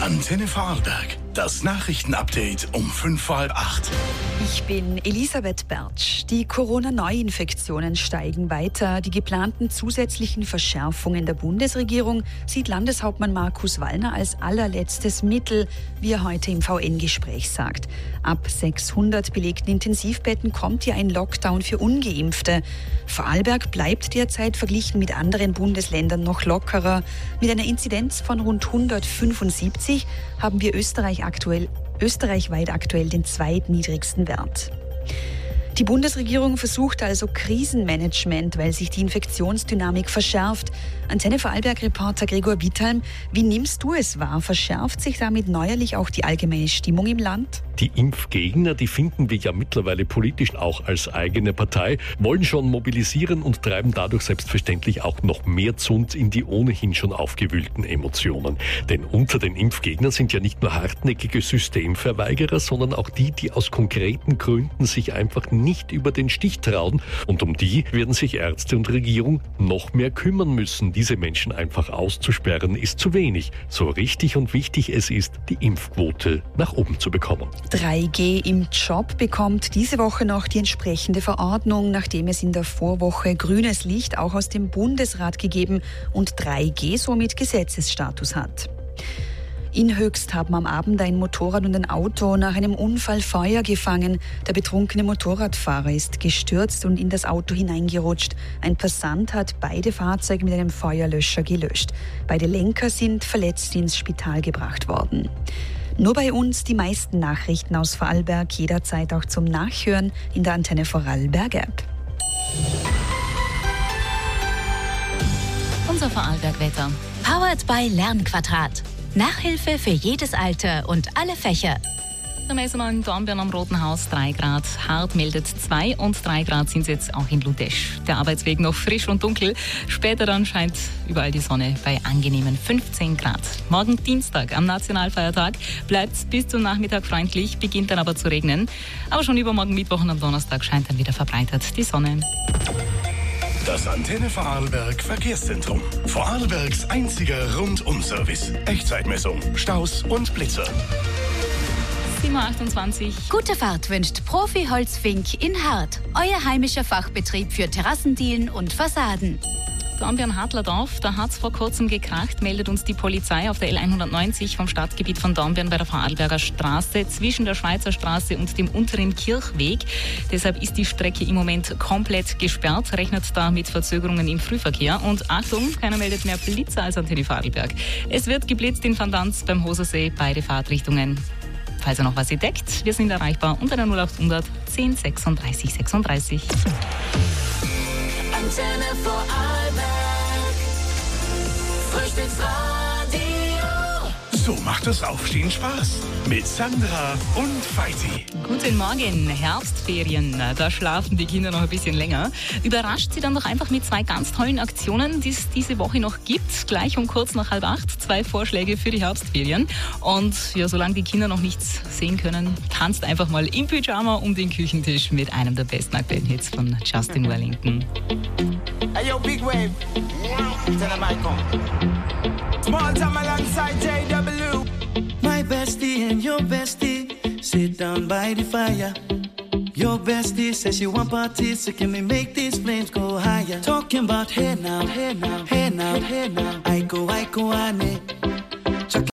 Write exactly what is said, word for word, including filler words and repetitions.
Antenne Vorarlberg. Das Nachrichtenupdate um fünf vor halb acht. Ich bin Elisabeth Bertsch. Die Corona-Neuinfektionen steigen weiter. Die geplanten zusätzlichen Verschärfungen der Bundesregierung sieht Landeshauptmann Markus Wallner als allerletztes Mittel, wie er heute im V N-Gespräch sagt. Ab sechshundert belegten Intensivbetten kommt hier ein Lockdown für Ungeimpfte. Vorarlberg bleibt derzeit verglichen mit anderen Bundesländern noch lockerer. Mit einer Inzidenz von rund hundertfünfundsiebzig haben wir Österreich aktuell österreichweit aktuell den zweitniedrigsten Wert. Die Bundesregierung versucht also Krisenmanagement, weil sich die Infektionsdynamik verschärft. Antenne Vorarlberg-Reporter Gregor Withalm, wie nimmst du es wahr? Verschärft sich damit neuerlich auch die allgemeine Stimmung im Land? Die Impfgegner, die finden wir ja mittlerweile politisch auch als eigene Partei, wollen schon mobilisieren und treiben dadurch selbstverständlich auch noch mehr Zund in die ohnehin schon aufgewühlten Emotionen. Denn unter den Impfgegnern sind ja nicht nur hartnäckige Systemverweigerer, sondern auch die, die aus konkreten Gründen sich einfach nicht über den Stich trauen. Und um die werden sich Ärzte und Regierung noch mehr kümmern müssen. Diese Menschen einfach auszusperren, ist zu wenig. So richtig und wichtig es ist, die Impfquote nach oben zu bekommen. drei G im Job bekommt diese Woche noch die entsprechende Verordnung, nachdem es in der Vorwoche grünes Licht auch aus dem Bundesrat gegeben und drei G somit Gesetzesstatus hat. In Höchst haben am Abend ein Motorrad und ein Auto nach einem Unfall Feuer gefangen. Der betrunkene Motorradfahrer ist gestürzt und in das Auto hineingerutscht. Ein Passant hat beide Fahrzeuge mit einem Feuerlöscher gelöscht. Beide Lenker sind verletzt ins Spital gebracht worden. Nur bei uns die meisten Nachrichten aus Vorarlberg, jederzeit auch zum Nachhören in der Antenne Vorarlberg App. Unser Vorarlberg-Wetter. Powered by Lernquadrat. Nachhilfe für jedes Alter und alle Fächer. Da messen wir in Dornbirn am Roten Haus drei Grad. Hart meldet zwei und drei Grad sind es jetzt auch in Ludesch. Der Arbeitsweg noch frisch und dunkel. Später dann scheint überall die Sonne bei angenehmen fünfzehn Grad. Morgen Dienstag am Nationalfeiertag bleibt es bis zum Nachmittag freundlich, beginnt dann aber zu regnen. Aber schon übermorgen Mittwoch und am Donnerstag scheint dann wieder verbreitet die Sonne. Das Antenne Vorarlberg Verkehrszentrum. Vorarlbergs einziger Rundum-Service. Echtzeitmessung, Staus und Blitzer. sieben Uhr achtundzwanzig. Gute Fahrt wünscht Profi Holzfink in Hart. Euer heimischer Fachbetrieb für Terrassendielen und Fassaden. Dornbirn-Hartlerdorf, da hat es vor kurzem gekracht, meldet uns die Polizei auf der L hundertneunzig vom Stadtgebiet von Dornbirn bei der Vorarlberger Straße zwischen der Schweizer Straße und dem unteren Kirchweg. Deshalb ist die Strecke im Moment komplett gesperrt, rechnet da mit Verzögerungen im Frühverkehr. Und Achtung, keiner meldet mehr Blitzer als Antenne Vorarlberg. Es wird geblitzt in Van Danz beim Hosersee, beide Fahrtrichtungen. Falls ihr noch was entdeckt, wir sind erreichbar unter der null acht hundert zehn sechsunddreißig sechsunddreißig. Antenne Vorarlberg, Frühstücksradio. So macht das Aufstehen Spaß. Mit Sandra und Feiti. Guten Morgen, Herbstferien. Da schlafen die Kinder noch ein bisschen länger. Überrascht sie dann doch einfach mit zwei ganz tollen Aktionen, die es diese Woche noch gibt. Gleich um kurz nach halb acht zwei Vorschläge für die Herbstferien. Und ja, solange die Kinder noch nichts sehen können, tanzt einfach mal im Pyjama um den Küchentisch mit einem der besten aktuellen Hits von Justin Wellington. Hey yo, Big Wave. Tell them I come. Small time alongside J W. My bestie and your bestie sit down by the fire. Your bestie says she want parties, so can we make these flames go higher? Talking about hey now, hey now, hey now, hey now. I go, I go, ane.